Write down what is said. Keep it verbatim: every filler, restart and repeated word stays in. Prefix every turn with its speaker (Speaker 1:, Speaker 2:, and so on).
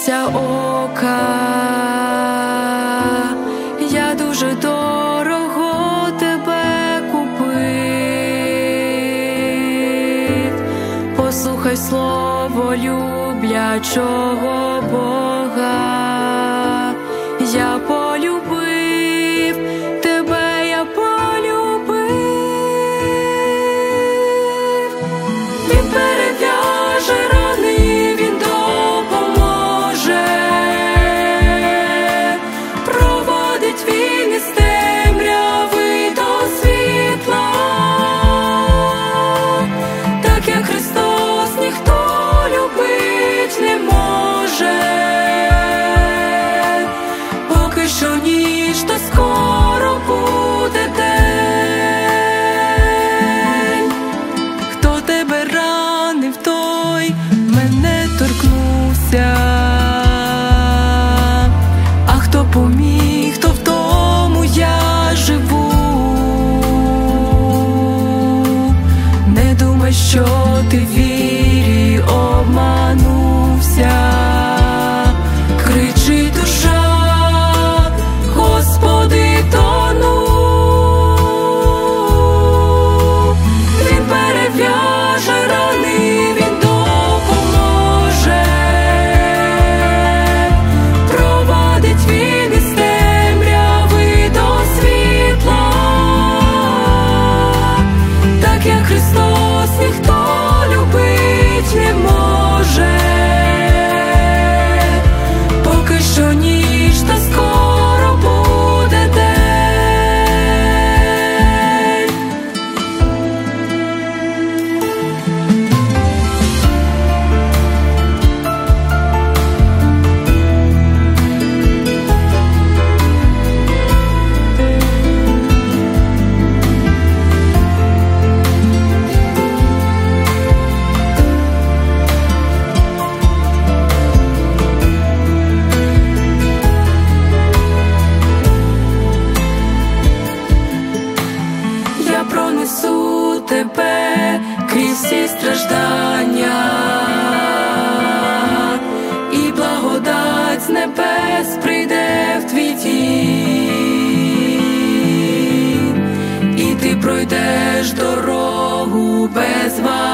Speaker 1: торкнеться ока. Я дуже дорого тебе купив. Послухай слово люблячого Бога. Я полюбив тебе, я полюбив. Він перев'яже рани, він допоможе. Проводить він із темряви до світла. Так як Христос ніхто любить не може. Поки що ніч, то скоро буде день. Хто тебе ранив, той мене торкнувся. А хто поміг, то в тому я живу. Не думай, що ти в вірі обманувся. Кричи, душа, Господи, тону. Він перев'яже рани, він допоможе. Провадить він із темряви до світла. Так як Христос ніхто любить не може. Поки що ніч, та скоро буде день. Я пронесу тебе крізь всі страждання, і благодать з небес прийде в твій дім, і ти пройдеш дорогу без ваги.